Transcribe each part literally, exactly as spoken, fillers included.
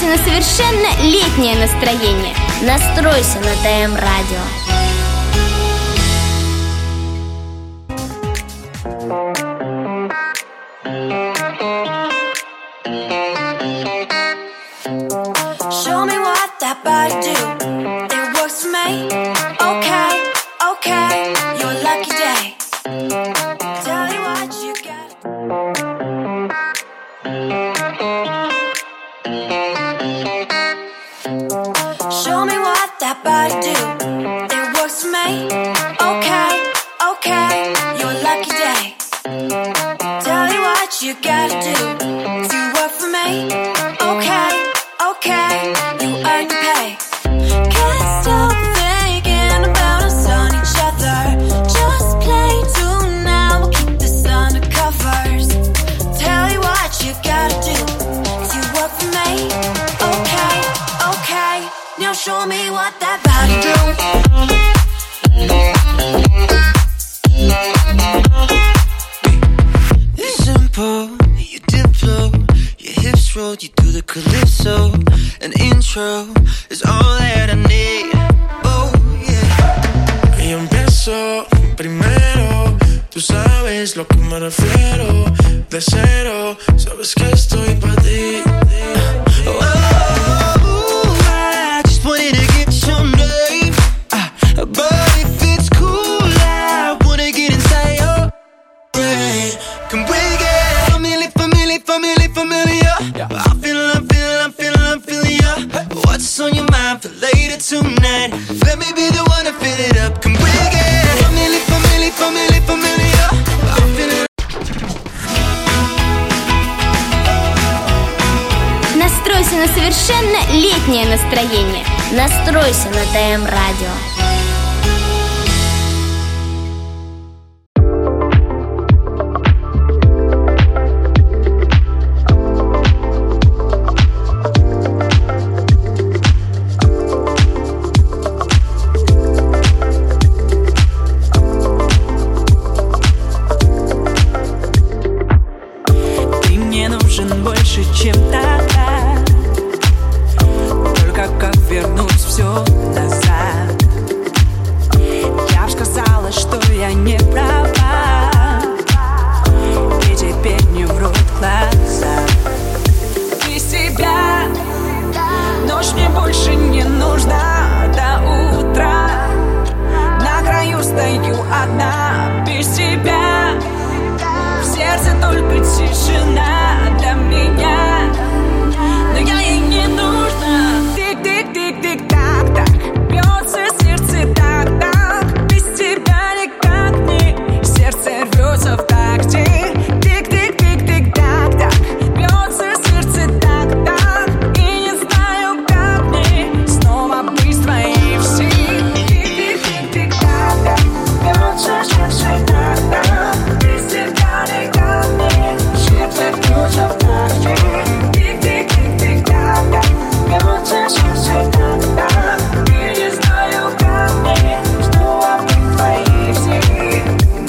на совершенно летнее настроение. Настройся на ТМ-радио. Show me what that body do. It works for me. Okay, okay, your lucky day. Tell you what you got. Show me what that body do. It works for me. Okay, okay, your lucky day. Tell you what you gotta do to work for me. Okay, okay, you earn your pay. Can't stop thinking about us on each other. Just play tonight, we'll keep this under covers. Tell you what you gotta do to work for me. Okay, okay, now show me what that body do. Simple, you diplo, your hips roll, you do the calypso. An intro is all that I need. Oh yeah. Y empiezo primero, tú sabes lo que me refiero. De cero, sabes que estoy pa' ti. Oh, I just wanted to get your name, uh, but if it's cool, I wanna get inside your brain. Can we get familiar, familiar, familiar, familiar? I'm feeling, I'm feeling, I'm feeling, I'm feeling ya. What's on your mind for later tonight? Let me be the one to fill it up. Can we get familiar, familiar, familiar, familiar? I'm feeling. Настройся на совершенно летнее настроение. Настройся на ТМ-радио. Ты мне нужен больше, чем тогда. Только как вернуть все назад? Я ж сказала, что я не права, и теперь не врут глаза. Без тебя ночь мне больше не нужна. До утра на краю стою одна. Без тебя в сердце только тишина для меня. Но я ей не нужна. Тик-тик-тик-тик-так-так, бьется сердце так-так. Без тебя никак не. Сердце рвется в такте. Тик-тик-тик-тик-так-так, бьется сердце так-так. И не знаю, как мне снова быть твоей всей. Тик-тик-тик-тик-так-так, бьется сердце так-так. Без тебя никак не. Сердце рвется в такте. Тик-тик-тик-тик-так-так, бьется сердце так-так. И не знаю, как мне снова быть твоей всей.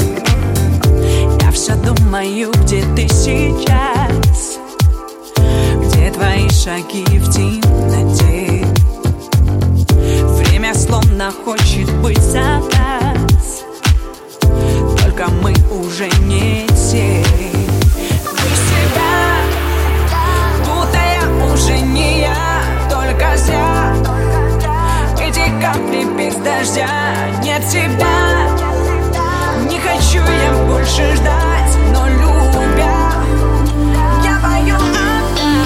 Я все думаю, где ты сейчас, где твои шаги в темноте. Время словно хочет быть за нас, только мы уже не те. Без тебя, будто я уже не я, только зря. Эти капли без дождя, нет тебя. Не хочу я больше ждать, но любя, я пою одна.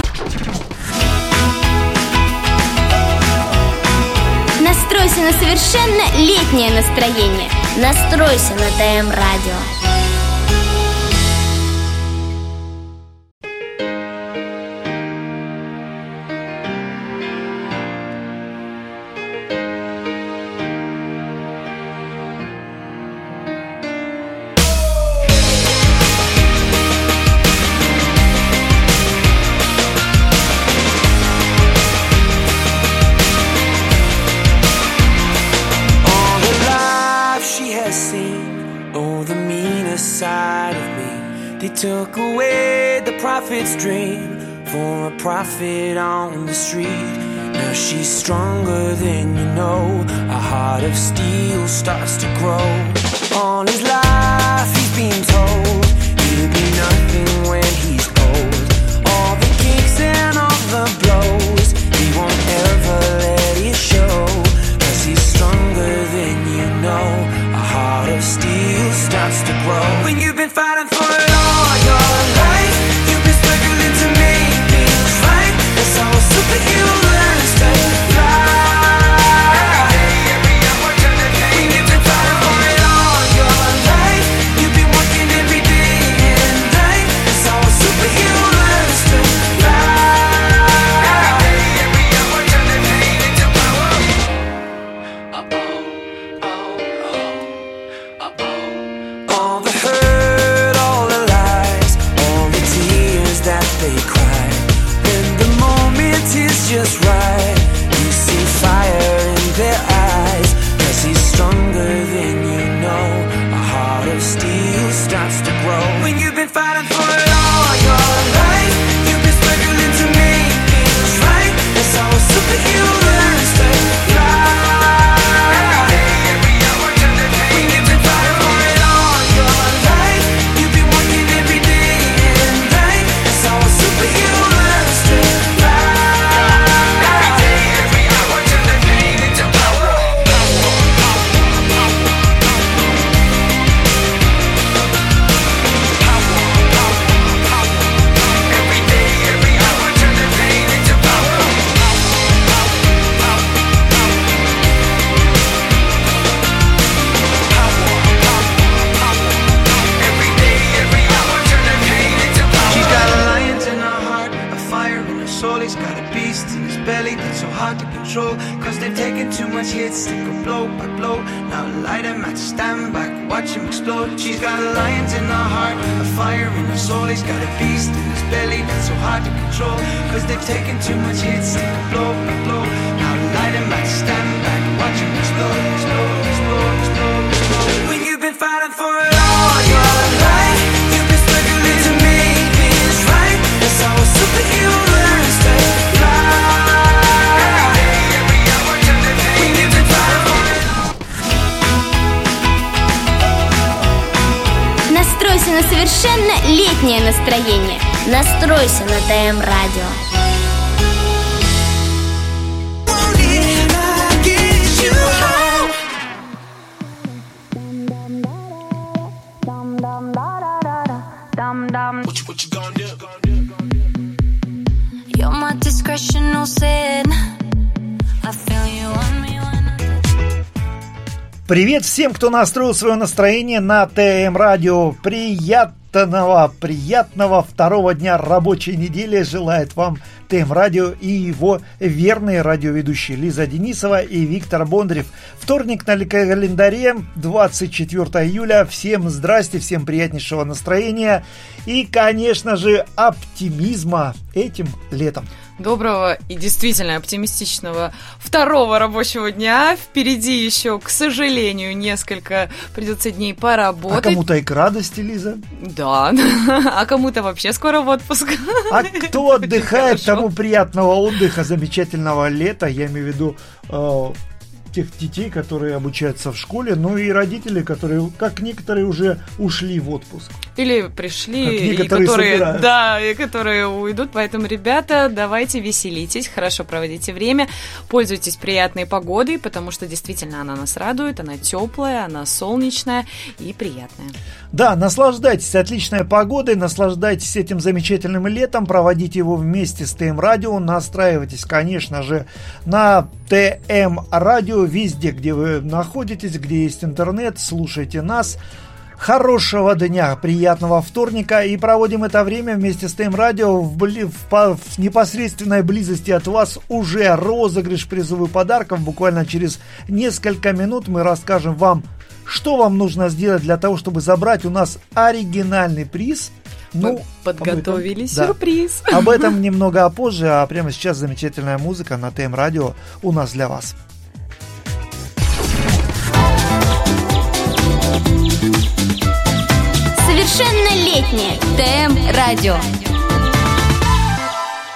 Настройся на совершенно летнее настроение. Настройся на ТМ-радио. They took away the prophet's dream for a profit on the street. Now she's stronger than you know. A heart of steel starts to grow. All his life he's been told he'll be nothing when he's old. All the kicks and all the blows, he won't ever let it show. Cause he's stronger than you know. A heart of steel starts to grow. When you've been fighting for it all your life, you've been struggling to make things right. That's how a superhero learns to fly. When you've been fighting for it all your life, you've been working every day and night. That's how a superhero learns to fly. All the hurt, all the lies, all the tears that they cry. When the moment is just right, you see fire in their eyes. Cause he's stronger than you know. A heart of steel starts to grow. When you've been fighting for it all your life, you've been struggling to make things right. That's how a superhero learns to fly. When you've been fighting for it all your life, you've been working every day and night. That's how a superhero learns to fly. Every day, every hour, turn the pain into power. Every day, every hour, turn the pain into power. Every day, every hour, turn the pain into power. She's got a lion in her heart, a fire in her soul. He's got a beast in his belly that's so hard to control. Cause they've taken too much hits, they go blow by blow. Now light a match, stand back, watch him explode. She's got a lion in her heart, a fire in her soul. He's got a beast in his belly that's so hard to control. Cause they've taken too much hits, they go blow by blow. Now light a match, stand back, watch him explode, explode, explode, explode, explode. When you've been fighting for it all your life, you've been struggling to make things right. That's how a superhero learns to fly. When you've been fighting for it all. Настройся на совершенно летнее настроение. Настройся на ТМ Радио. What you, what you gonna do? You're my discretional sin. I feel you on me when I... Привет всем, кто настроил свое настроение на ТМ Радио. Приятного, приятного второго дня рабочей недели желает вам ТМ Радио и его верные радиоведущие Лиза Денисова и Виктор Бондарев. Вторник на календаре, двадцать четвёртого июля. Всем здрасте, всем приятнейшего настроения и, конечно же, оптимизма этим летом. Доброго и действительно оптимистичного второго рабочего дня. Впереди еще, к сожалению, несколько придется дней поработать. А кому-то и к радости, Лиза. Да, а кому-то вообще скоро в отпуск. А кто отдыхает, тому приятного отдыха, замечательного лета. Я имею в виду э, тех детей, которые обучаются в школе, ну и родители, которые, как некоторые, уже ушли в отпуск. Или пришли, как и которые, собираются. да, и которые уйдут. Поэтому, ребята, давайте веселитесь, хорошо проводите время, пользуйтесь приятной погодой, потому что действительно она нас радует, она теплая, она солнечная и приятная. Да, наслаждайтесь отличной погодой, наслаждайтесь этим замечательным летом, проводите его вместе с ТМ Радио, настраивайтесь, конечно же, на ТМ Радио везде, где вы находитесь, где есть интернет, слушайте нас. Хорошего дня, приятного вторника, и проводим это время вместе с ТМ Радио. В, бли... в, по... в непосредственной близости от вас уже розыгрыш призовых подарков. Буквально через несколько минут мы расскажем вам, что вам нужно сделать для того, чтобы забрать у нас оригинальный приз. Ну, подготовили этом, сюрприз. Да, об этом немного позже, а прямо сейчас замечательная музыка на ТМ Радио у нас для вас. Совершенно летнее ТМ Радио.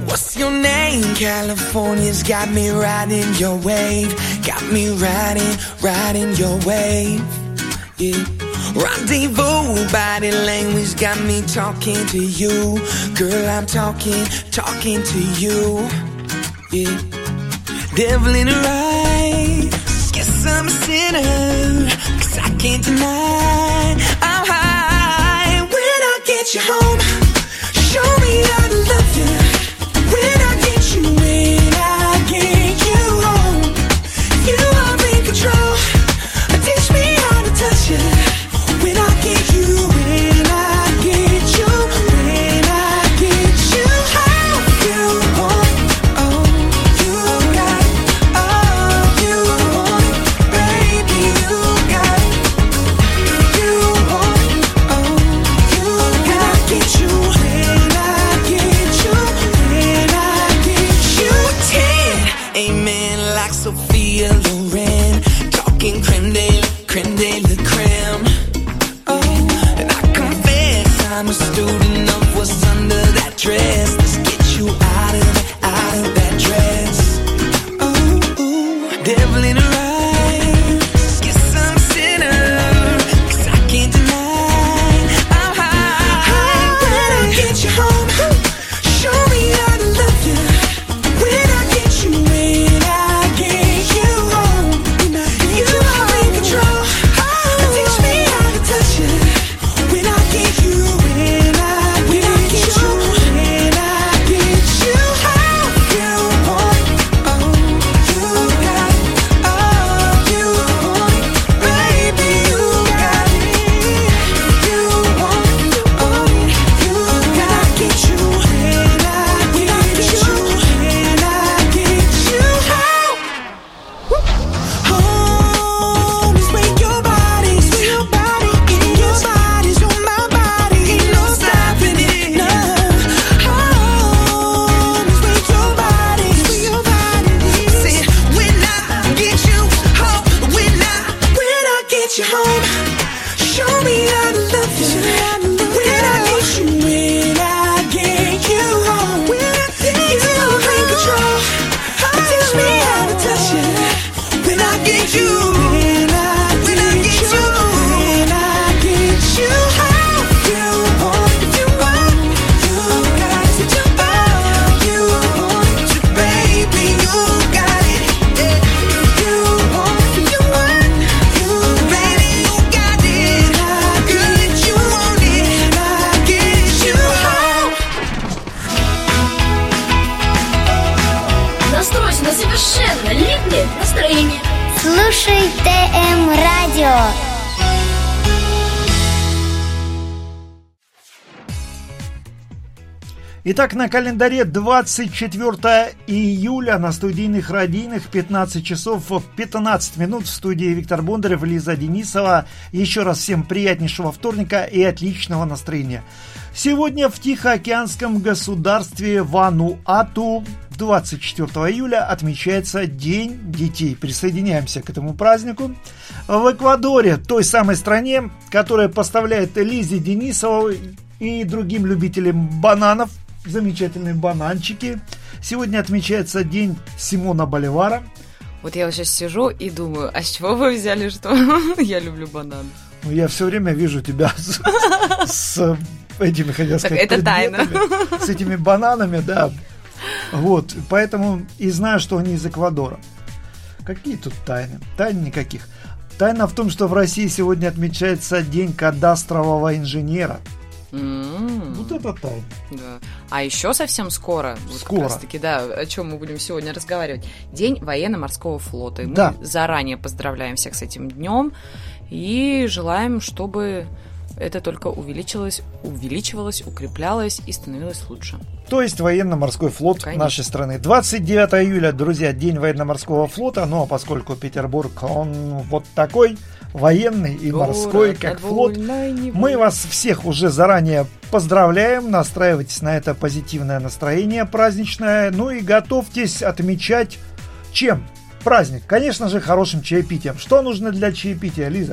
What's your name? California's got me riding your wave. Got me riding, riding your wave. Yeah. Rendezvous, body language got me talking to you. Girl, I'm talking, talking to you. Yeah. Devil in her eyes, guess I'm a sinner, 'cause I can't deny I'm high. When I get you home, show me how to love you. When I get you, when I get you home, you are in control. Teach me how to touch you. When I get you, when I get you, when I get you home, you want, oh, you got it, oh, you want it, baby, you got it. You want, oh, you when I get you, when I get you, when I get you. Ten, amen, like Sophia Loren, talking creme de la, creme de la creme. I'm a student of what's under that dress. Let's get you out of that, out of that dress. Ooh, ooh, devil in her eyes, guess I'm a sinner, 'cause I can't deny I'm high. When I get you home, show me how to love you. When I get you, when I get you home, you are in control. Teach me how to touch you. When I get you, when I get you, when I get you home, you want, oh, you got it, oh, you want it, baby, you got it. You want, oh, you when I get you, when I get you, when I get you home. Home is where your body's, where your body is, your body's on my body, ain't no stopping it, no. Home is where your body's, where your body is. See, when I get you home, when I, when I get you home, show me how to love you. When I get you, when I get you home, you are in control. Teach me how to touch you. When I get you, when I when I get you, when I get you home, you want, you want, you got it, you want, you want it, baby, you got it. You want, you want, you baby, you got it. Good, you want it. When I get you home. Настройся на совершенно летнее настроение. Слушай ТМ Радио. Итак, на календаре двадцать четвёртое июля, на студийных радийных пятнадцать часов пятнадцать минут, в студии Виктор Бондарев, Лиза Денисова. Еще раз всем приятнейшего вторника и отличного настроения. Сегодня в Тихоокеанском государстве Вануату двадцать четвёртого июля отмечается День детей. Присоединяемся к этому празднику. В Эквадоре, той самой стране, которая поставляет Лизе Денисовой и другим любителям бананов замечательные бананчики, сегодня отмечается День Симона Боливара. Вот я сейчас сижу и думаю, а с чего вы взяли, что я люблю банан? Ну, я все время вижу тебя с, с этими, хотел сказать, так это тайна. С этими бананами, да. Вот, поэтому и знаю, что они из Эквадора. Какие тут тайны? Тайн никаких. Тайна в том, что в России сегодня отмечается День кадастрового инженера. Mm. Вот это тайна. Да. А еще совсем скоро, вот скоро. Как раз таки, да, о чем мы будем сегодня разговаривать, День военно-морского флота. И мы да. заранее поздравляем всех с этим днем и желаем, чтобы это только увеличилось, увеличивалось, укреплялось и становилось лучше. То есть военно-морской флот Конечно. Нашей страны. двадцать девятого июля, друзья, День военно-морского флота. Ну а поскольку Петербург, он вот такой военный и Город морской, как флот, мы вас всех уже заранее поздравляем. Настраивайтесь на это позитивное настроение праздничное. Ну и готовьтесь отмечать чем? Праздник. Конечно же, хорошим чаепитием. Что нужно для чаепития, Лиза?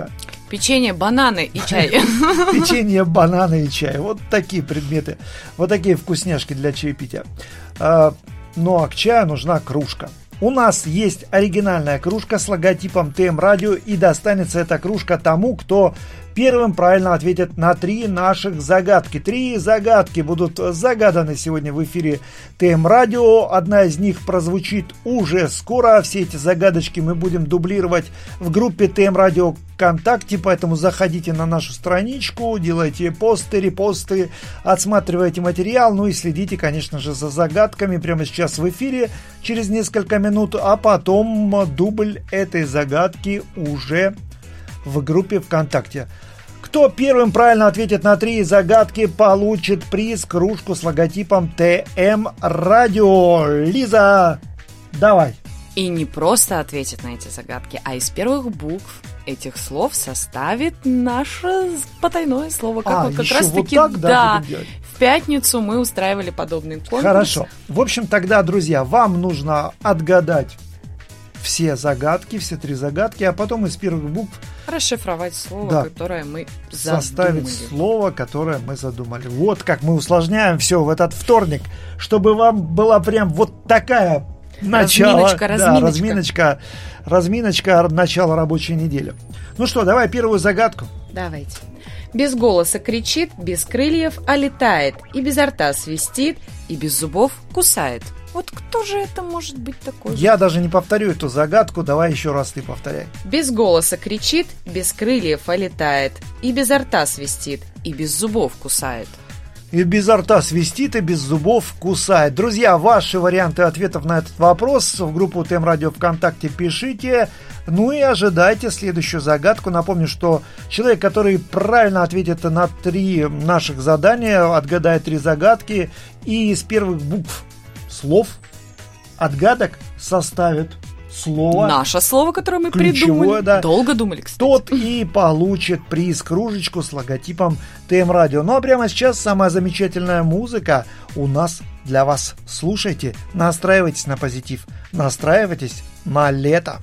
Печенье, бананы и чай. Печенье, бананы и чай. Вот такие предметы. Вот такие вкусняшки для чаепития. А, ну а к чаю нужна кружка. У нас есть оригинальная кружка с логотипом ТМ Радио, и достанется эта кружка тому, кто первым правильно ответит на три наших загадки. Три загадки будут загаданы сегодня в эфире ТМ Радио. Одна из них прозвучит уже скоро. Все эти загадочки мы будем дублировать в группе ТМ Радио ВКонтакте, поэтому заходите на нашу страничку, делайте посты, репосты, отсматривайте материал, ну и следите, конечно же, за загадками прямо сейчас в эфире через несколько минут, а потом дубль этой загадки уже в группе ВКонтакте. Кто первым правильно ответит на три загадки, получит приз, кружку с логотипом ТМ Радио. Лиза, давай. И не просто ответит на эти загадки, а из первых букв этих слов составит наше потайное слово. Как, а, вот, как еще раз вот таки, так, да, да, в пятницу мы устраивали подобный конкурс. Хорошо. В общем, тогда, друзья, вам нужно отгадать все загадки, все три загадки, а потом из первых букв расшифровать слово, да, которое мы задумали. Составить слово, которое мы задумали. Вот как мы усложняем все в этот вторник, чтобы вам была прям вот такая начало, разминочка, разминочка. Да, разминочка, разминочка, начало рабочей недели. Ну что, давай первую загадку. Давайте. Без голоса кричит, без крыльев, а летает, и без рта свистит, и без зубов кусает. Вот кто же это может быть такой? Я даже не повторю эту загадку, давай еще раз ты повторяй. Без голоса кричит, без крыльев, а летает, и без рта свистит, и без зубов кусает. И без рта свистит, и без зубов кусает. Друзья, ваши варианты ответов на этот вопрос в группу ТМ Радио ВКонтакте пишите. Ну и ожидайте следующую загадку. Напомню, что человек, который правильно ответит на три наших задания, отгадает три загадки и из первых букв слов отгадок составит слово. Наше слово, которое мы ключевое, придумали. Да. Долго думали, кстати. Тот и получит приз, кружечку с логотипом ТМ Радио. Ну а прямо сейчас самая замечательная музыка у нас для вас. Слушайте, настраивайтесь на позитив, настраивайтесь на лето.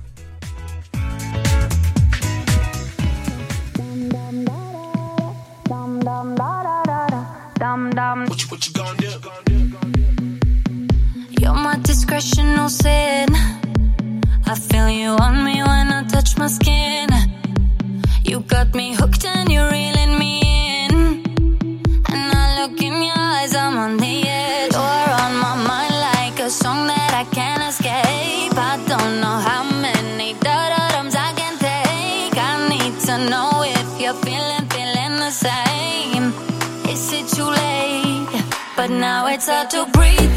You're my discretional sin. I feel you on me when I touch my skin. You got me hooked and you're reeling me in. And I look in your eyes, I'm on the edge. You're on my mind like a song that I can't escape. I don't know how many da-da-dums I can take. I need to know if you're feeling, feeling the same. Is it too late? But now it's hard to breathe.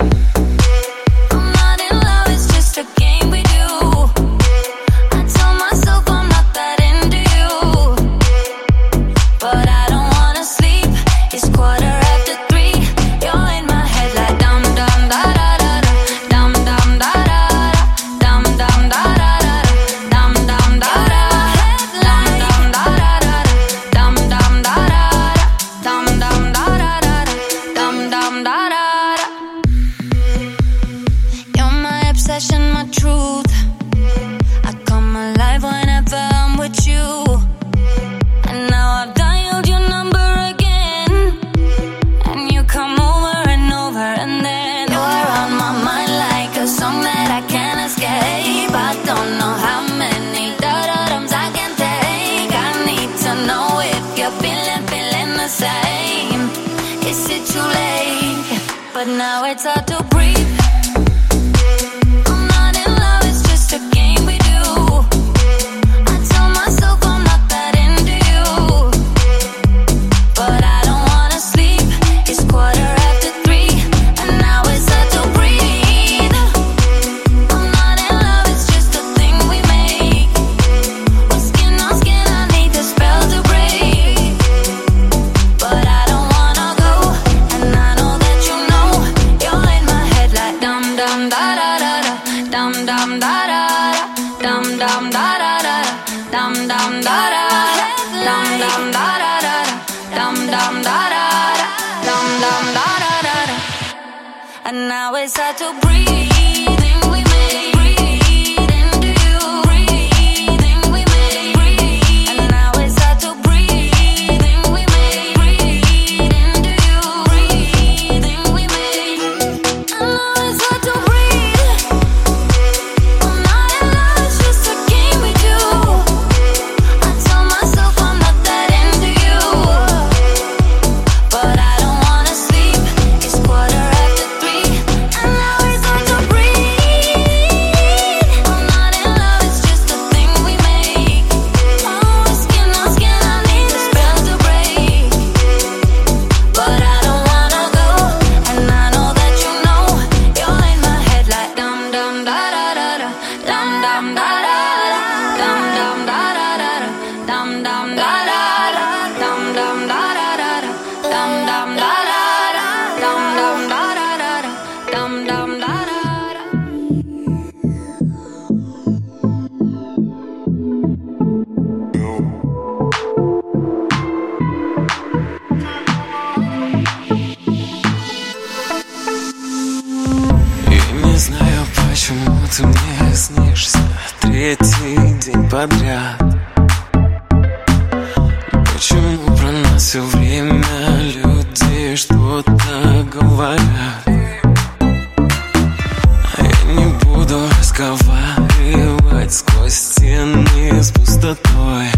A game we do. I tell myself I'm not that into you, but I don't wanna sleep. It's quarter after three. You're in my head like dum dum da da da da, dum dum da da da, dum dum da da da, dum dum da da, dum dum da da, dum dum da da, dum dum da da, dum dum da da. You're my obsession, my truth. I come alive whenever I'm with you. And now I've dialed your number again, and you come over and over, and then you're on my mind like a song that I can't escape. I don't know how many da-da-dums I can take. I need to know if you're feeling, feeling the same. Is it too late? But now it's hard to breathe. And now it's hard to breathe. We breathe into you. Breathing we make. And now it's Ты мне снишься третий день подряд. Почему про нас все время люди что-то говорят? Я не буду разговаривать сквозь стены с пустотой.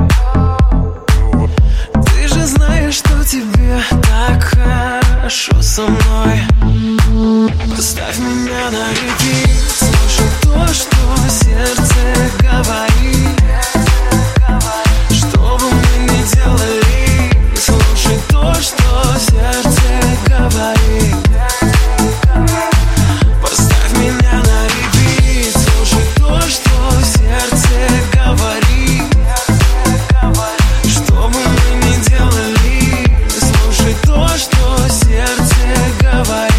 Ты же знаешь, что тебе так хорошо со мной. Поставь меня на репит, слушай то, что сердце говорит. Что бы мы ни делали, слушай то, что сердце говорит. Поставь меня на репит, слушай то, что сердце говорит. Что бы мы ни делали, слушай то, что сердце говорит.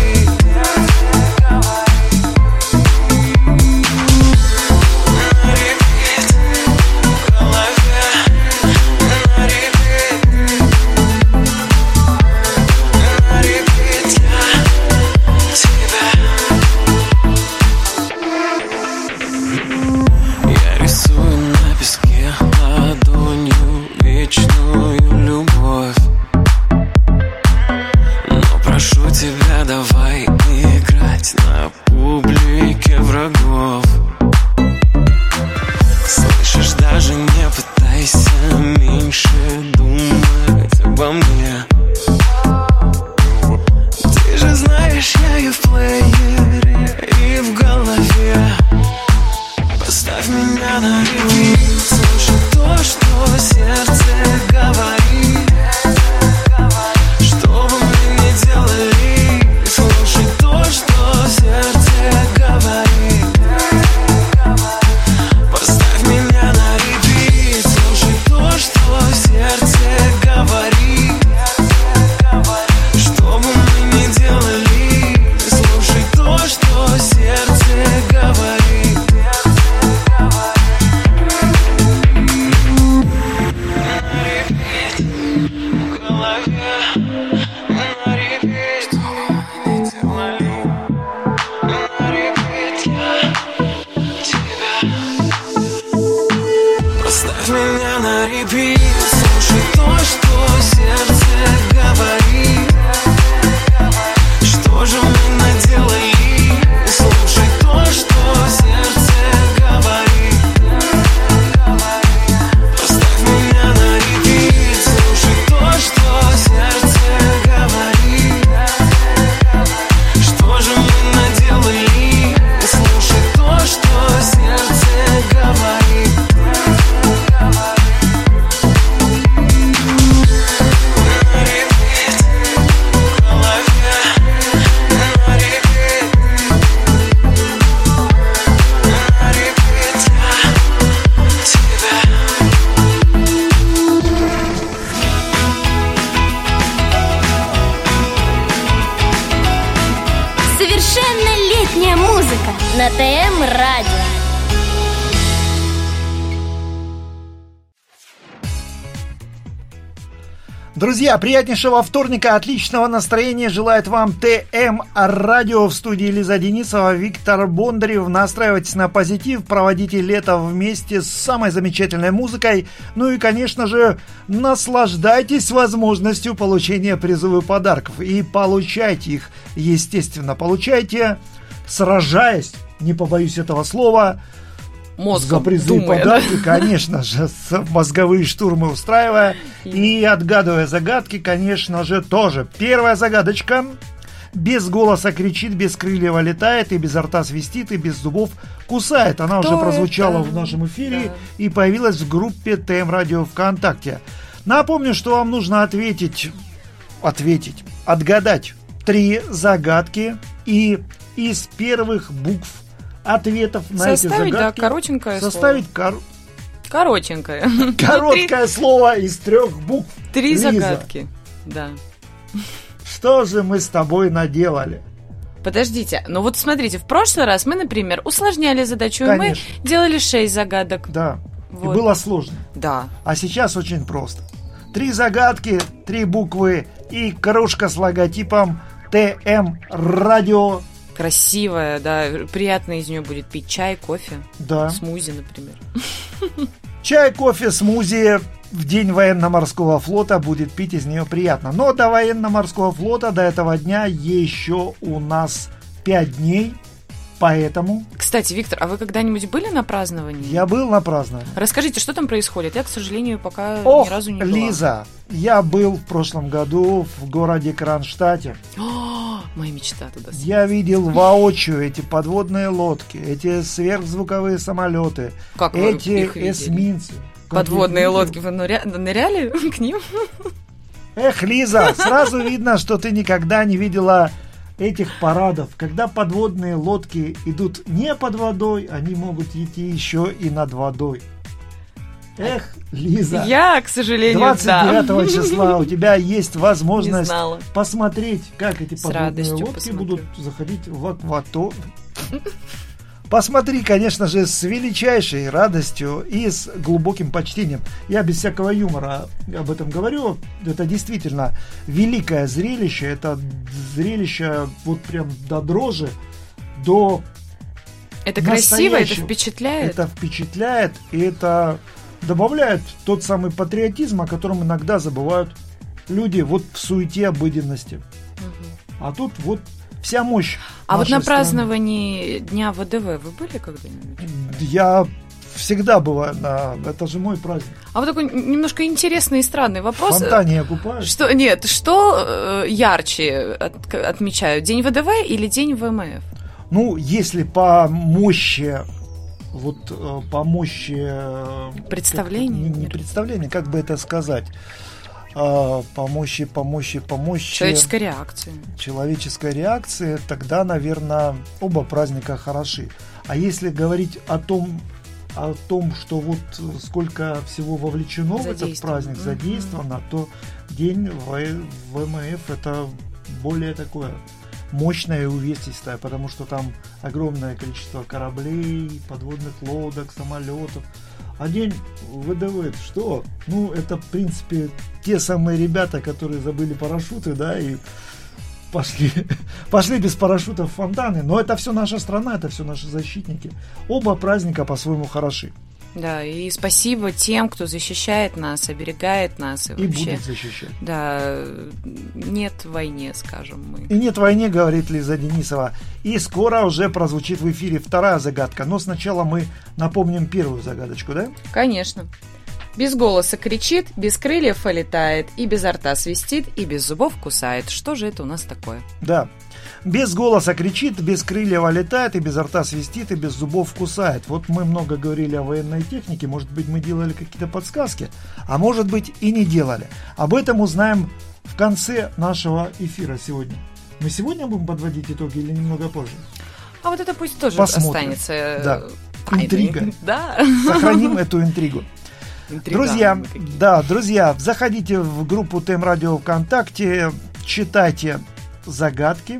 На ТМ Радио. Друзья, приятнейшего вторника, отличного настроения желает вам ТМ Радио. В студии Лиза Денисова, Виктор Бондарев. Настраивайтесь на позитив, проводите лето вместе с самой замечательной музыкой. Ну и, конечно же, наслаждайтесь возможностью получения призовых подарков. И получайте их, естественно, получайте сражаясь, не побоюсь этого слова, Мозгом за призы и думая, подарки, конечно же, с- мозговые штурмы устраивая и отгадывая загадки, конечно же, тоже. Первая загадочка. Без голоса кричит, без крыльев летает, и без рта свистит, и без зубов кусает. Она Кто уже прозвучала это? в нашем эфире Да. и появилась в группе ТМ Радио ВКонтакте. Напомню, что вам нужно ответить, ответить, отгадать три загадки, и из первых букв ответов на эти Составить, да, загадки коротенькое составить кор- Коротенькое. короткое слово из трех букв. Три Лиза, загадки. Да. что же мы с тобой наделали? Подождите, ну вот смотрите, в прошлый раз мы, например, усложняли задачу, и мы Конечно. делали шесть загадок. Да, Вот. и было сложно. Да. А сейчас очень просто. Три загадки, три буквы и кружка с логотипом ТМ Радио. Красивая, да, приятно из нее будет пить чай, кофе, Да. смузи, например. Чай, кофе, смузи в день военно-морского флота будет пить из нее приятно. Но до военно-морского флота, до этого дня еще у нас пять дней. Поэтому Кстати, Виктор, а вы когда-нибудь были на праздновании? я был на праздновании. Расскажите, что там происходит? Я, к сожалению, пока Ох, ни разу не была. Лиза, я был в прошлом году в городе Кронштадте. О, моя мечта туда съездить. Я видел воочию эти подводные лодки, эти сверхзвуковые самолеты, Как вы эти их видели? эсминцы. Как Подводные я видел. лодки, вы ныря- ныряли к ним? Эх, Лиза, сразу видно, что ты никогда не видела этих парадов. Когда подводные лодки идут не под водой, они могут идти еще и над водой. Эх, Лиза, Я, к сожалению, двадцать девятого да. числа у тебя есть Не возможность знала. посмотреть, как эти С подводные радостью лодки посмотрю. будут заходить в акваторию. Посмотри, конечно же, с величайшей радостью и с глубоким почтением. Я без всякого юмора об этом говорю. Это действительно великое зрелище. Это зрелище вот прям до дрожи, до Это красиво, это настоящего. впечатляет. Это впечатляет, и это добавляет тот самый патриотизм, о котором иногда забывают люди вот в суете обыденности. А тут вот вся мощь. А вот нашей на страны. праздновании Дня ВДВ вы были когда-нибудь? Я всегда бываю на... Это же мой праздник. А вот такой немножко интересный и странный В вопрос. фонтане я купаюсь. Что, нет, что э, ярче от- отмечают? День ВДВ или День ВМФ? Ну, если по мощи, вот э, по мощи... э, Представление? как- не, не представление, как бы это сказать? А, по мощи, по мощи, по мощи... Человеческая реакция. человеческой реакции, тогда, наверное, оба праздника хороши. А если говорить о том, о том, что вот сколько всего вовлечено в этот Задействовано. праздник, Мгм. задействовано, то день В- ВМФ это более такое мощное и увесистое, потому что там огромное количество кораблей, подводных лодок, самолетов. А день ВДВ это что? Ну, это, в принципе, те самые ребята, которые забыли парашюты, да, и пошли, пошли без парашютов в фонтаны. Но это все наша страна, это все наши защитники. Оба праздника по-своему хороши. Да, и спасибо тем, кто защищает нас, оберегает нас. И, И вообще, будут защищать. да, нет войне, скажем мы. И нет войне, говорит Лиза Денисова. И скоро уже прозвучит в эфире вторая загадка. Но сначала мы напомним первую загадочку, да? Конечно. Без голоса кричит, без крыльев летает, и без рта свистит, и без зубов кусает. Что же это у нас такое? Да. Без голоса кричит, без крыльев летает, и без рта свистит, и без зубов кусает. Вот мы много говорили о военной технике, может быть, мы делали какие-то подсказки, а может быть и не делали. Об этом узнаем в конце нашего эфира сегодня. Мы сегодня будем подводить итоги или немного позже? А вот это пусть тоже Посмотрим. останется э, Да. тайной. Интрига. Да. Сохраним эту интригу. Интриганы Друзья, какие-то. да, друзья, заходите в группу ТМ Радио ВКонтакте, читайте загадки,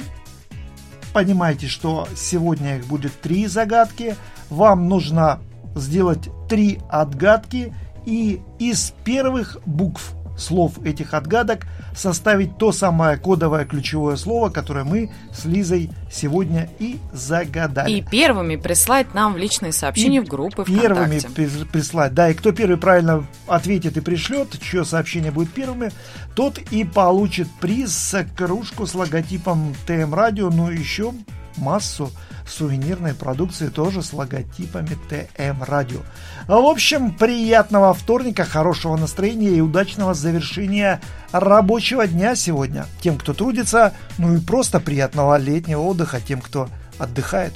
понимаете, что сегодня их будет три загадки, вам нужно сделать три отгадки и из первых букв слов этих отгадок составить то самое кодовое ключевое слово, которое мы с Лизой сегодня и загадали. И первыми прислать нам в личные сообщения И в группы первыми ВКонтакте. прис- прислать. Да, и кто первый правильно ответит и пришлет, чье сообщение будет первыми, тот и получит приз, кружку с логотипом ТМ Радио, ну и еще массу сувенирной продукции тоже с логотипами ТМ Радио. В общем, приятного вторника, хорошего настроения и удачного завершения рабочего дня сегодня тем, кто трудится, ну и просто приятного летнего отдыха тем, кто отдыхает.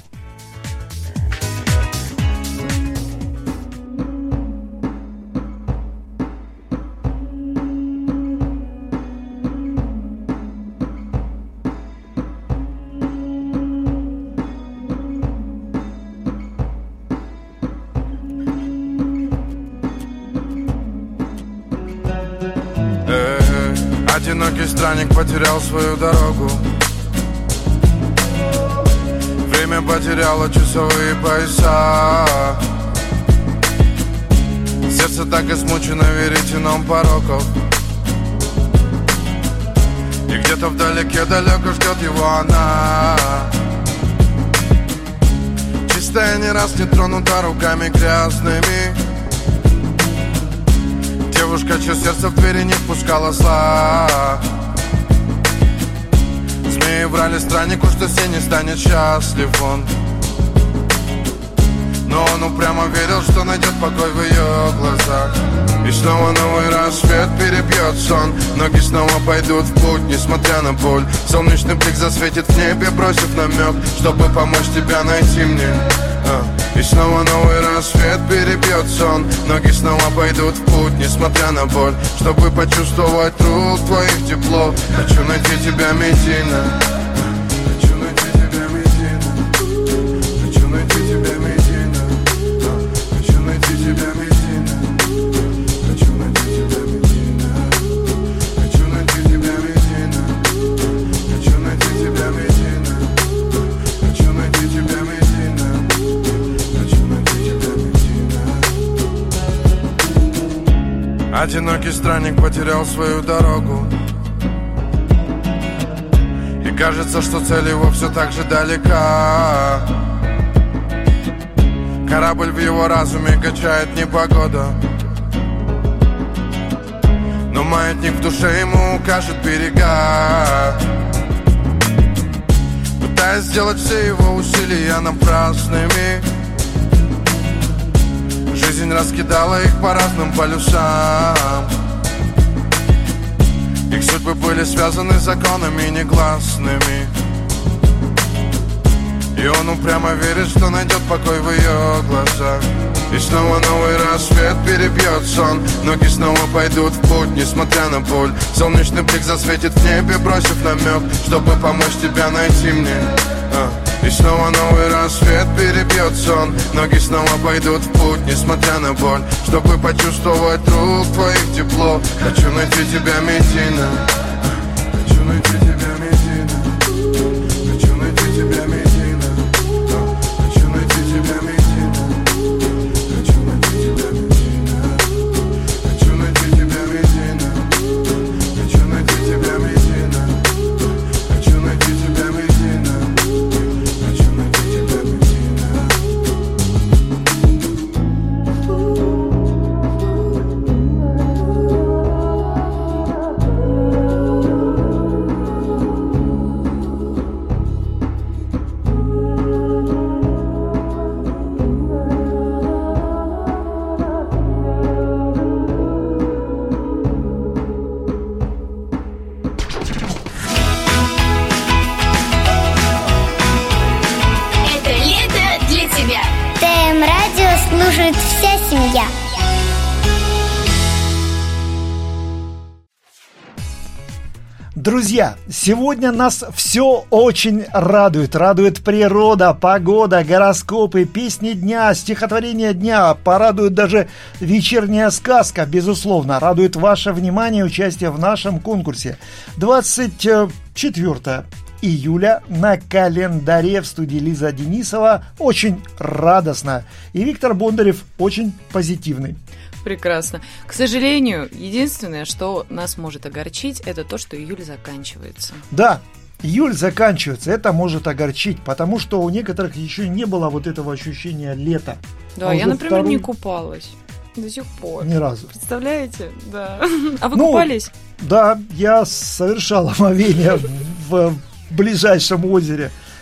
Одинокий странник потерял свою дорогу. Время потеряло часовые пояса. Сердце так измучено веретеном пороков. И где-то вдалеке далеко ждет его она. Чистая, не раз не тронута руками грязными. Девушка, чье сердце в двери не впускала зла. Змеи врали страннику, что с ней не станет счастлив он. Но он упрямо верил, что найдет покой в ее глазах. И снова новый рассвет перебьет сон. Ноги снова пойдут в путь, несмотря на боль. Солнечный блик засветит в небе, бросив намек, чтобы помочь тебя найти мне. а. И снова новый рассвет перебьет сон. Ноги снова пойдут в путь, несмотря на боль, чтобы почувствовать рук твоих тепло. Хочу найти тебя, Медина. Хочу найти тебя, Медина. Хочу найти тебя, Медина. Хочу найти тебя, Медина. Хочу найти тебя, Медина. Хочу найти тебя, Медина. Хочу найти тебя, Медина. Хочу найти тебя, Медина. Одинокий странник потерял свою дорогу. И кажется, что цель его все так же далека. Корабль в его разуме качает непогода. Но маятник в душе ему укажет берега. Пытаясь сделать все его усилия напрасными, жизнь раскидала их по разным полюсам. Их судьбы были связаны законами негласными. И он упрямо верит, что найдет покой в ее глазах. И снова новый рассвет перебьет сон. Ноги снова пойдут в путь, несмотря на боль. Солнечный блик засветит в небе, бросив намек, чтобы помочь тебя найти мне. а. И снова новый рассвет перебьет сон. Ноги снова пойдут в путь, несмотря на боль, чтобы почувствовать рук твоих тепло. Хочу найти тебя, Медина. Хочу найти тебя, Медина. Хочу найти тебя, Медина. Хочу найти тебя, Медина. Хочу найти тебя, Медина. Хочу найти тебя, Медина. Хочу найти тебя, Медина. Хочу найти тебя, Медина. Слушает вся семья. Друзья, сегодня нас все очень радует. Радует природа, погода, гороскопы, песни дня, стихотворения дня. Порадует даже вечерняя сказка, безусловно. Радует ваше внимание и участие в нашем конкурсе. двадцать четвёртого июля на календаре. В студии Лиза Денисова. Очень радостно. И Виктор Бондарев очень позитивный. Прекрасно. К сожалению, единственное, что нас может огорчить, это то, что июль заканчивается. Да, июль заканчивается. Это может огорчить, потому что у некоторых еще не было вот этого ощущения лета. Да, а я, например, второй... не купалась до сих пор. Ни разу. Представляете? Да. А вы ну, купались? Да, я совершал омовение в ближайшем озере,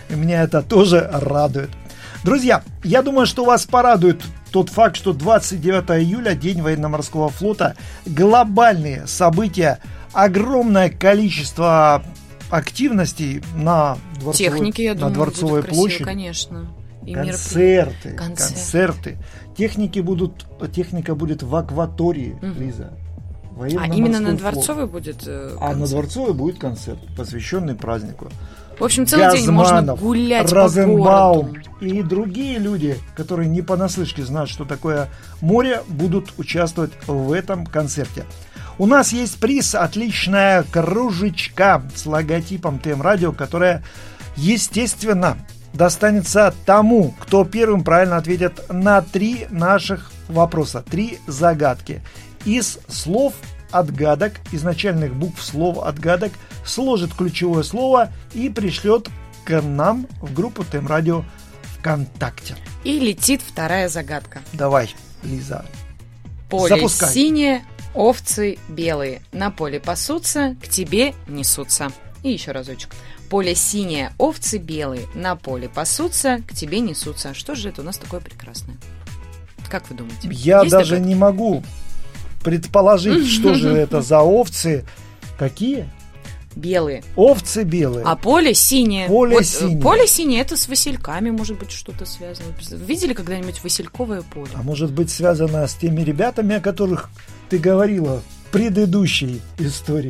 И меня это тоже радует. Друзья, я думаю, что вас порадует тот факт, что двадцать девятого июля, День военно-морского флота, глобальные события, огромное количество активностей на Дворцовой, техники, я на думаю, Дворцовой будет площади. Красиво, конечно. И концерты, Концерт. концерты. Техники будут, техника будет в акватории, угу. Лиза. А именно на Дворцовой флот. будет э, А на Дворцовой будет концерт, посвященный празднику. В общем, целый Газманов, день можно гулять Розенбаум по городу. И другие люди, которые не понаслышке знают, что такое море, будут участвовать в этом концерте. У нас есть приз, отличная кружечка с логотипом ТМ Радио, которая, естественно, достанется тому, кто первым правильно ответит на три наших вопроса, три загадки. Из слов отгадок, изначальных букв слов отгадок, сложит ключевое слово и пришлет к нам в группу ТМ Радио ВКонтакте. И летит вторая загадка. Давай, Лиза. Поле запускай. Синее, овцы белые, на поле пасутся, к тебе несутся. И еще разочек. Поле синее, овцы белые, на поле пасутся, к тебе несутся. Что же это у нас такое прекрасное? Как вы думаете? Я Есть даже догадки? не могу предположить, что же это за овцы. Какие? Белые. Овцы белые. А поле синее. Поле вот, синее. Поле синее, это с васильками, может быть, что-то связано. Видели когда-нибудь васильковое поле? А может быть, связано с теми ребятами, о которых ты говорила в предыдущей истории?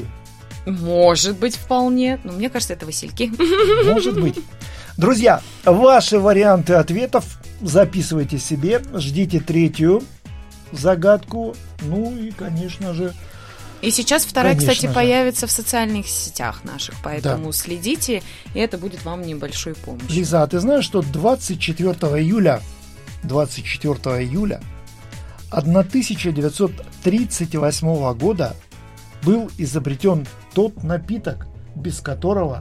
Может быть, вполне. Но мне кажется, это васильки. Может быть. Друзья, ваши варианты ответов записывайте себе. Ждите третью загадку. Ну и, конечно же... И сейчас вторая, Конечно кстати, же. появится в социальных сетях наших, поэтому Да. следите, и это будет вам небольшой помощью. Лиза, а ты знаешь, что двадцать четвёртого июля, двадцать четвёртого июля тысяча девятьсот тридцать восьмого года был изобретен тот напиток, без которого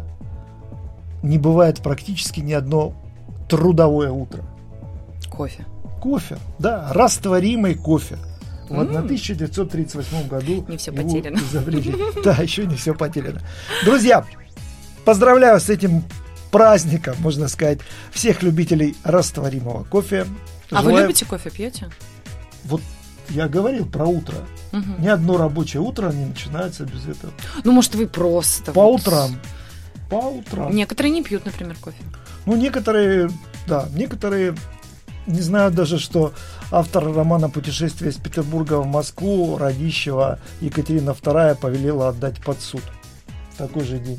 не бывает практически ни одно трудовое утро? Кофе. Кофе, да, растворимый кофе. В тысяча девятьсот тридцать восьмом году Не все его потеряно. изобрели. Да, еще не все потеряно. Друзья, поздравляю с этим праздником, можно сказать, всех любителей растворимого кофе. А вы Желаю- любите кофе, пьете? Вот я говорил про утро. Мгм. Ни одно рабочее утро не начинается без этого. Ну, может, вы просто... По вот- утрам. По утрам. Некоторые не пьют, например, кофе. Ну, некоторые, да, некоторые не знают даже, что автор романа «Путешествие из Петербурга в Москву» Радищева Екатерина вторая повелела отдать под суд в такой же день.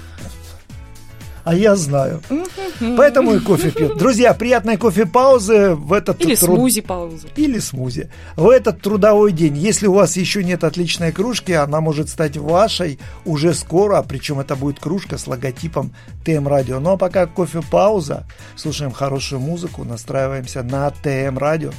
А я знаю. Поэтому и кофе пьют. Друзья, приятной кофе-паузы в этот Или труд- смузи-паузы. Или смузи. В этот трудовой день, если у вас еще нет отличной кружки, она может стать вашей уже скоро, причем это будет кружка с логотипом ТМ Радио. Ну а пока кофе-пауза, слушаем хорошую музыку, настраиваемся на ТМ Радио.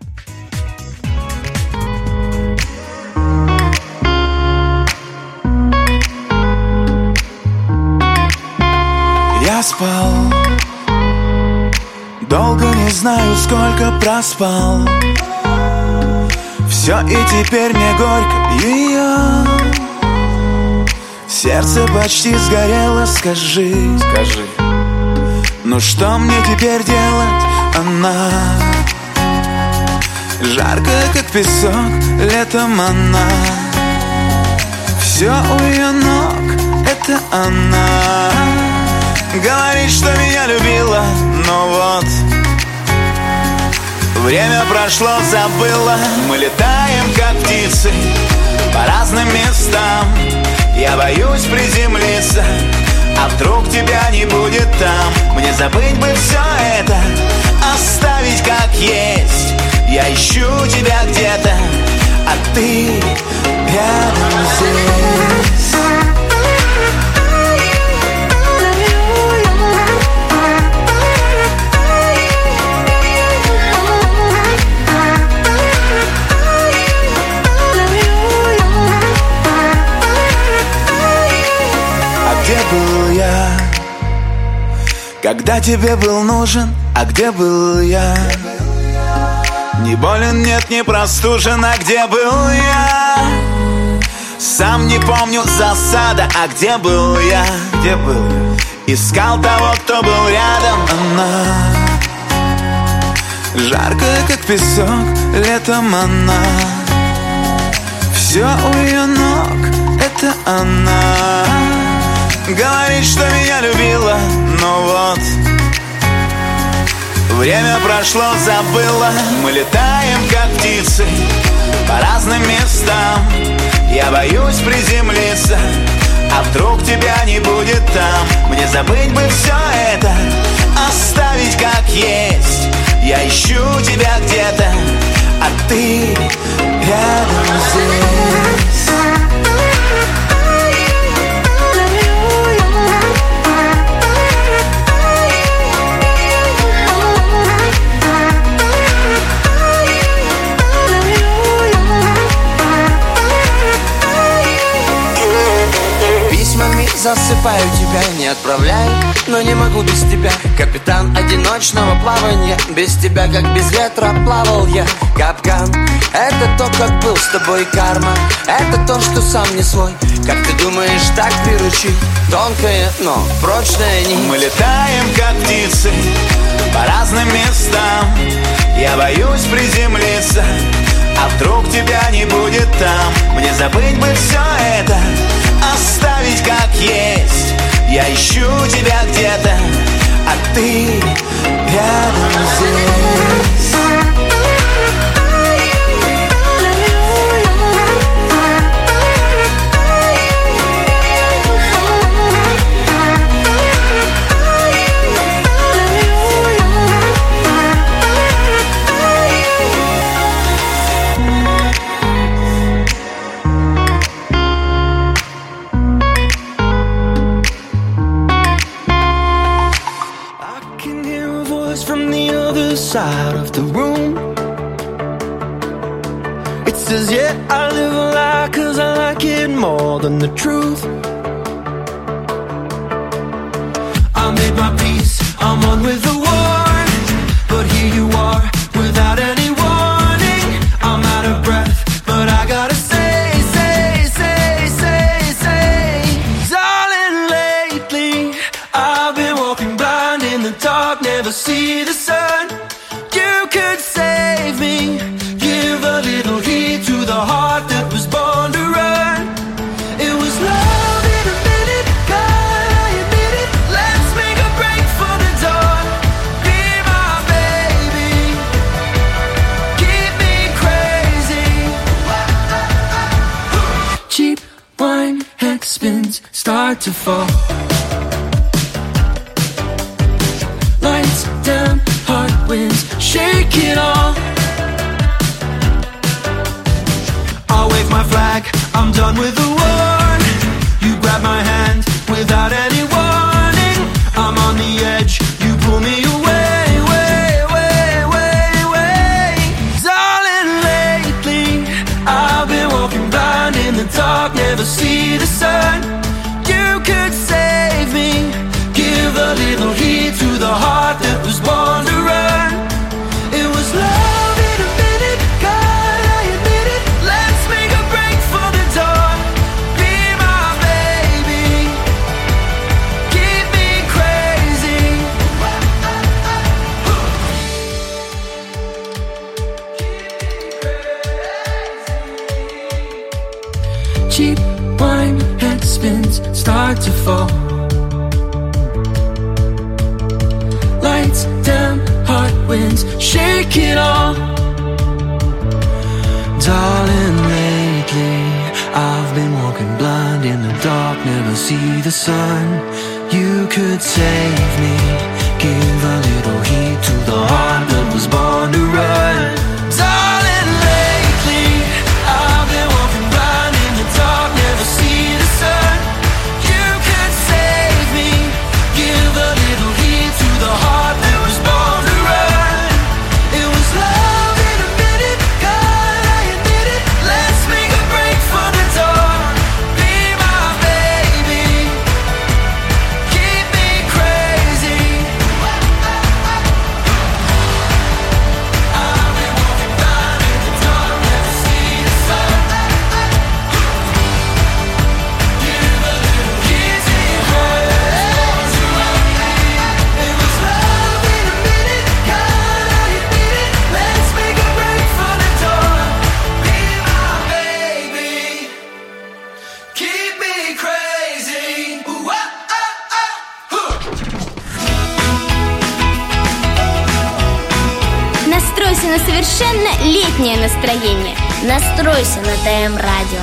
Я спал, долго не знаю, сколько проспал. Все и теперь мне горько ее. Сердце почти сгорело, скажи, скажи. Ну что мне теперь делать, она? Жарко, как песок, летом она. Все у ее ног, это она. Говорит, что меня любила, но вот время прошло, забыла. Мы летаем, как птицы, по разным местам. Я боюсь приземлиться, а вдруг тебя не будет там. Мне забыть бы все это, оставить как есть. Я ищу тебя где-то, а ты рядом здесь. Где был я, когда тебе был нужен, а где был я? Не болен, нет, не простужен, а где был я? Сам не помню засада, а где был я? Где был я? искал того, кто был рядом. Она жаркая, как песок, летом она. Все у ее ног, это она. Говорит, что меня любила, но вот время прошло, забыла. Мы летаем, как птицы, по разным местам. Я боюсь приземлиться, а вдруг тебя не будет там. Мне забыть бы все это, оставить как есть. Я ищу тебя где-то, а ты рядом здесь. Засыпаю тебя, не отправляю, но не могу без тебя. Капитан одиночного плавания, без тебя, как без ветра, плавал я. Капкан, это то, как был с тобой карма. Это то, что сам не свой. Как ты думаешь, так приручить? Тонкая, но прочная нить. Мы летаем, как птицы, по разным местам. Я боюсь приземлиться, а вдруг тебя не будет там. Мне забыть бы все это, оставить как есть. Я ищу тебя где-то, а ты рядом здесь. Side of the room, it says, yeah, I live a lie, cause I like it more than the truth. I made my peace, I'm on with the war, but here you are, without any warning. I'm out of breath, but I gotta say, say, say, say, say, darling, lately I've been walking blind in the dark, never see the sun. You could save me, give a little heat to the heart that was born to run. It was love in a minute, God, I admit it. Let's make a break for the dawn. Be my baby, keep me crazy. Cheap wine, head spins, start to fall. Lights down, heart wins, shake it all. I'll wave my flag, I'm done with the war. You grab my hand without any warning. I'm on the edge, you pull me away, way, way, way, way. Darling, lately I've been walking blind in the dark, never see the sun. You could save me, give a little heat to the heart that was born to run. It was love in a minute, God, I admit it. Let's make a break for the dawn. Be my baby, keep me crazy. Cheap wine, head spins, start to fall. Lights down, heart wins, shake it all. Darling, lately I've been walking blind in the dark, never see the sun. You could save me, give a little heat to the heart that was born to run. Darling, lately I've been walking blind in the dark, never see the sun. You could save me, give a little heat to the heart that was born to run. It was love in a minute, God, I admit it. Let's make a break for the dawn. Be my baby, keep me crazy. на совершенно летнее настроение. Настройся на ТМ-радио.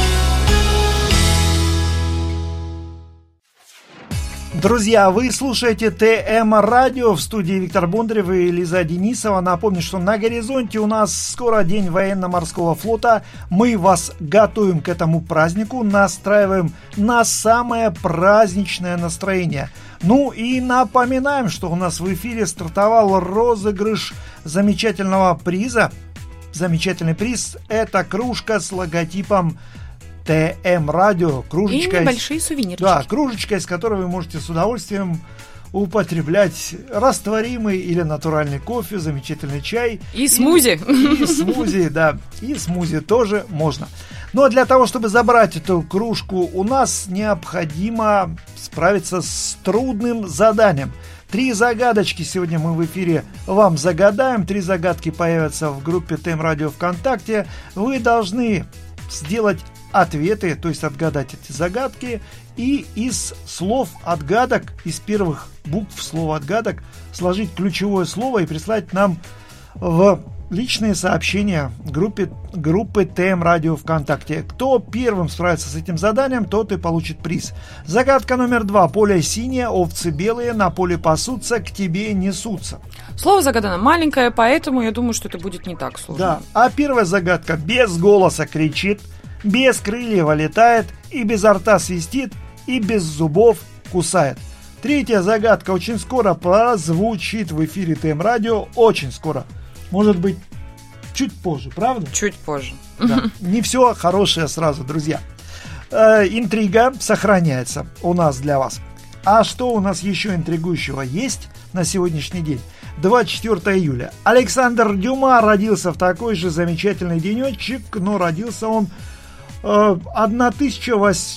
Друзья, вы слушаете ТМ-радио, в студии Виктор Бондарев и Лиза Денисова. Напомню, что на горизонте у нас скоро День военно-морского флота. Мы вас готовим к этому празднику, настраиваем на самое праздничное настроение. Ну и напоминаем, что у нас в эфире стартовал розыгрыш замечательного приза. Замечательный приз – это кружка с логотипом ТМ-радио, кружечка. И небольшие сувенирчики. Да, кружечка, из которой вы можете с удовольствием употреблять растворимый или натуральный кофе, замечательный чай. И смузи. И, и смузи, да. И смузи тоже можно. Но для того, чтобы забрать эту кружку, у нас необходимо справиться с трудным заданием. Три загадочки сегодня мы в эфире вам загадаем. Три загадки появятся в группе ТМ-радио ВКонтакте. Вы должны сделать ответы, то есть отгадать эти загадки, и из слов отгадок, из первых букв слова отгадок сложить ключевое слово и прислать нам в личные сообщения группе, группы ТМ-радио ВКонтакте. Кто первым справится с этим заданием, тот и получит приз. Загадка номер два. Поле синее, овцы белые, на поле пасутся, к тебе несутся. Слово загадано маленькое, поэтому я думаю, что это будет не так сложно. Да. А первая загадка: без голоса кричит, без крыльев летает, и без рта свистит, и без зубов кусает. Третья загадка очень скоро прозвучит в эфире ТМ-радио, очень скоро. Может быть, чуть позже, правда? Чуть позже. Да. Не все хорошее сразу, друзья. Э, интрига сохраняется у нас для вас. А что у нас еще интригующего есть на сегодняшний день? двадцать четвёртого июля. Александр Дюма родился в такой же замечательный денечек, но родился он в тысяча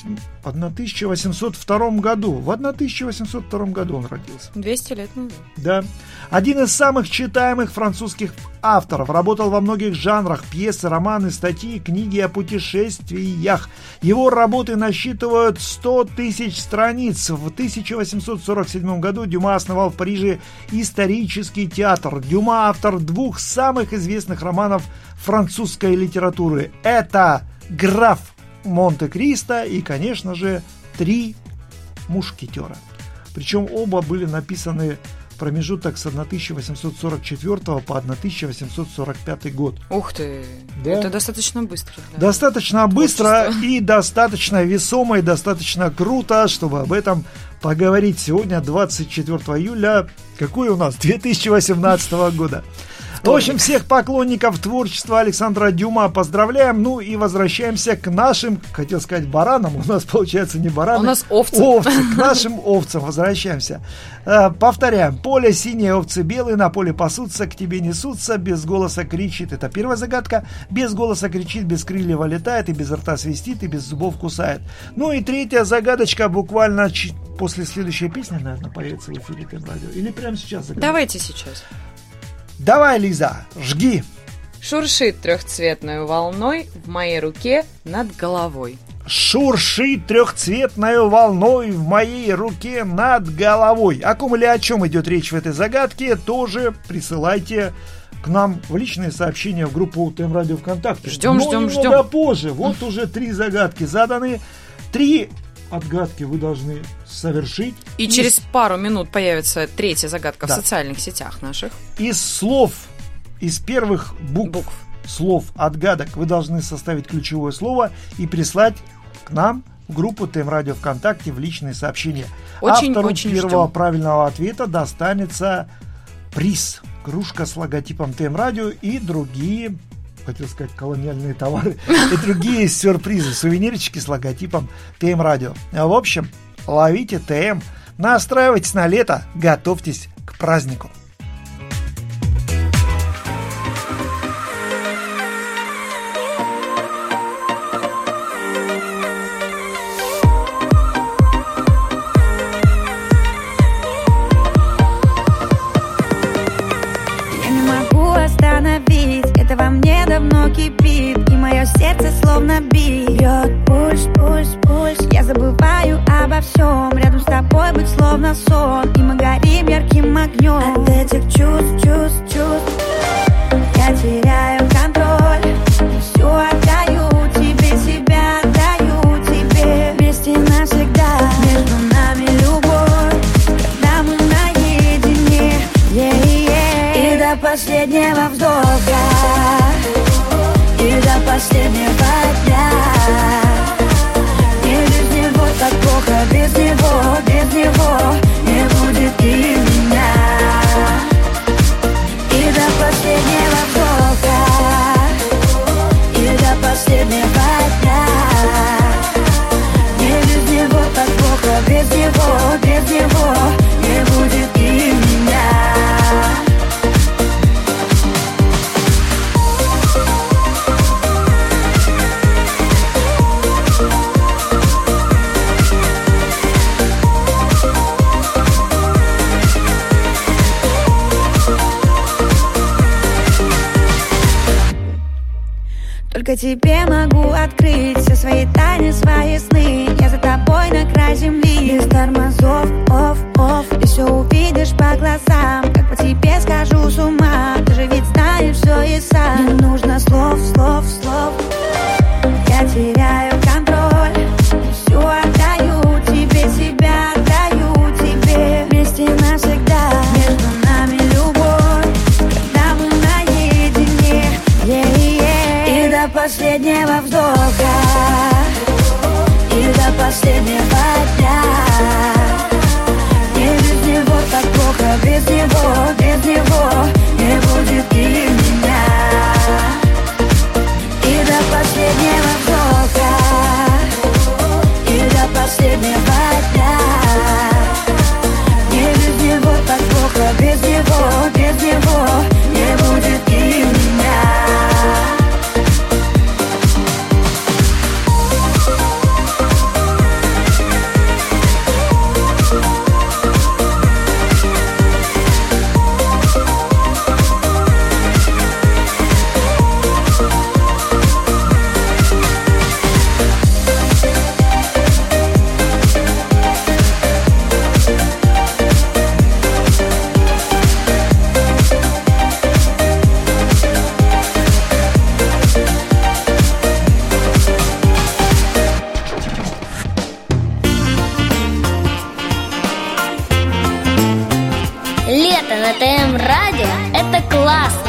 восемьсот втором году. В тысяча восемьсот втором году он родился. двести лет назад. Да. Один из самых читаемых французских авторов. Работал во многих жанрах: пьесы, романы, статьи, книги о путешествиях. Его работы насчитывают сто тысяч страниц. В тысяча восемьсот сорок седьмом году Дюма основал в Париже исторический театр. Дюма автор двух самых известных романов французской литературы. Это «Граф Монте-Кристо» и, конечно же, «Три мушкетера». Причем оба были написаны в промежуток с тысяча восемьсот сорок четвёртого по тысяча восемьсот сорок пятый год. Ух ты! Да? Это достаточно быстро. Да? Достаточно быстро и достаточно весомо, и достаточно круто, чтобы об этом поговорить сегодня, двадцать четвёртого июля. Какой у нас? две тысячи восемнадцатого года. В общем, всех поклонников творчества Александра Дюма поздравляем. Ну и возвращаемся к нашим, хотел сказать, баранам. У нас, получается, не бараны. У нас овцы. Овцы. К нашим овцам возвращаемся. Э, повторяем. Поле синее, овцы белые, на поле пасутся, к тебе несутся, без голоса кричит. Это первая загадка. Без голоса кричит, без крыльев летает, и без рта свистит, и без зубов кусает. Ну и третья загадочка буквально ч- после следующей песни, наверное, появится в эфире ТМ-радио. Или прямо сейчас загадка? Давайте сейчас. Давай, Лиза, жги. Шуршит трехцветной волной в моей руке над головой. Шуршит трехцветной волной в моей руке над головой. О ком или о чем идет речь в этой загадке, тоже присылайте к нам в личные сообщения в группу ТМ-радио ВКонтакте. Ждем, Но ждем, ждем. ждем. Позже. Вот уже три загадки заданы. Три отгадки вы должны совершить. И из... через пару минут появится третья загадка, да, в социальных сетях наших. Из слов, из первых букв, букв слов отгадок вы должны составить ключевое слово и прислать к нам в группу ТМ-радио ВКонтакте в личные сообщения. Очень, Автору очень первого ждем. правильного ответа достанется приз. Кружка с логотипом ТМ-радио и другие, хотел сказать, колониальные товары и другие сюрпризы, сувенирчики с логотипом ТМ-радио. В общем, ловите ТМ, настраивайтесь на лето, готовьтесь к празднику. Это во мне давно кипит, и мое сердце словно бьет. Пульс, пульс, пульс. Я забываю обо всем. Рядом с тобой быть словно сон, и мы горим ярким огнем. От этих чувств, чувств, чувств до последнего вздоха, и до последнего дня. И без него так плохо, без него, без него не будет и меня. И до последнего вздоха, и до последнего дня. И без него так плохо, без него, без него не будет и меня. Только тебе могу открыть все свои тайны, свои сны. Я за тобой на край земли, без тормозов, оф, оф. Ты все увидишь по глазам, как по тебе схожу с ума. Ты же ведь знаешь все и сам. Не нужно слов, слов, слов. Я теряю контроль, все отдаю тебе, себя отдаю тебе. Вместе навсегда, между нами любовь, когда мы наедине, yeah-yeah. И до последнего вздоха, и до последнего дня. И без него так плохо, без него, без него не будет и меня. И до последнего вздоха, и до последнего дня. И без него так плохо, без него, без него не будет и меня. На ТМ-радио это классно.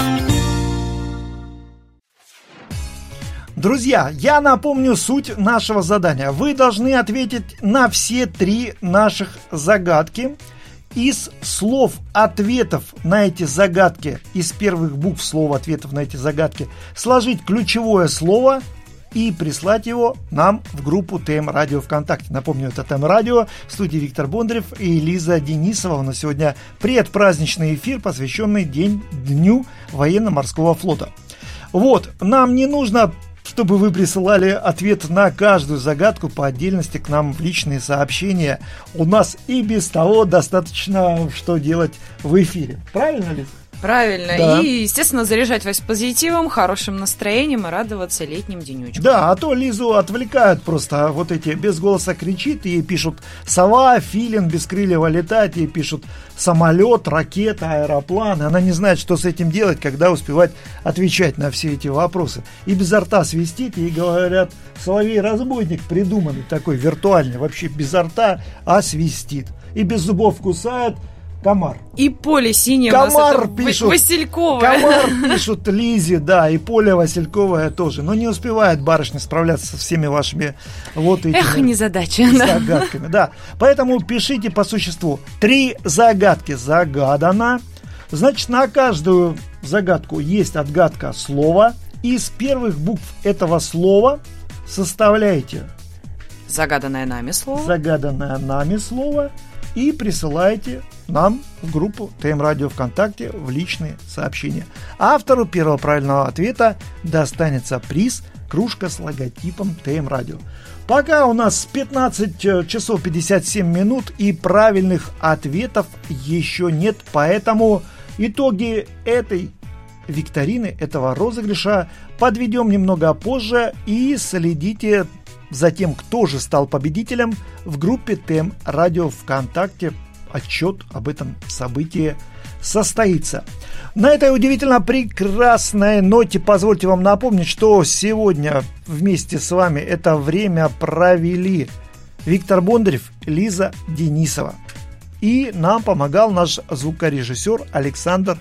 Друзья, я напомню суть нашего задания. Вы должны ответить на все три наших загадки. Из слов ответов на эти загадки, из первых букв слов ответов на эти загадки, сложить ключевое слово и прислать его нам в группу ТМ-радио ВКонтакте. Напомню, это ТМ-радио, в студии Виктор Бондарев и Лиза Денисова. У нас сегодня предпраздничный эфир, посвященный день, Дню военно-морского флота. Вот, нам не нужно, чтобы вы присылали ответ на каждую загадку по отдельности к нам в личные сообщения. У нас и без того достаточно, что делать в эфире. Правильно, Лиза? Правильно. Да. И, естественно, заряжать вас позитивом, хорошим настроением и радоваться летним денечкам. Да, а то Лизу отвлекают просто. Вот эти без голоса кричит, ей пишут сова, филин, без крыльев летать, ей пишут самолет, ракета, аэроплан. Она не знает, что с этим делать, когда успевать отвечать на все эти вопросы. И безо рта свистит, ей говорят, соловей-разбойник придуманный такой, виртуальный, вообще безо рта, а свистит. И без зубов кусает. Комар. И поле синее Комар у нас это пишут, Васильковое. Комар пишут Лизе, да, и Поле Васильковое тоже. Но не успевает барышня справляться со всеми вашими вот этими Эх, незадача, загадками. Да. Поэтому пишите по существу. Три загадки загадано. Значит, на каждую загадку есть отгадка слова. Из первых букв этого слова составляете загаданное нами слово. Загаданное нами слово. И присылайте нам в группу ТМ-радио ВКонтакте в личные сообщения. Автору первого правильного ответа достанется приз кружка с логотипом ТМ-радио. Пока у нас пятнадцать часов пятьдесят семь минут и правильных ответов еще нет, поэтому итоги этой викторины, этого розыгрыша подведем немного позже и следите за тем, кто же стал победителем в группе ТМ-радио ВКонтакте. Отчет об этом событии состоится. На этой удивительно прекрасной ноте позвольте вам напомнить, что сегодня вместе с вами это время провели Виктор Бондарев, Лиза Денисова. И нам помогал наш звукорежиссер Александр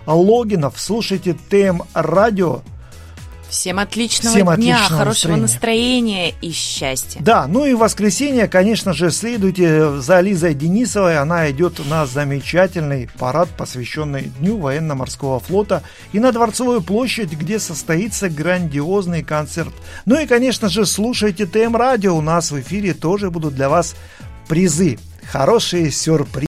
логинов. Слушайте ТМ Радио. Всем отличного Всем дня, отличного хорошего настроения. настроения и счастья. Да, ну и в воскресенье, конечно же, следуйте за Лизой Денисовой. Она идет на замечательный парад, посвященный Дню военно-морского флота, и на Дворцовую площадь, где состоится грандиозный концерт. Ну и, конечно же, слушайте ТМ Радио. У нас в эфире тоже будут для вас призы. Хорошие сюрпризы.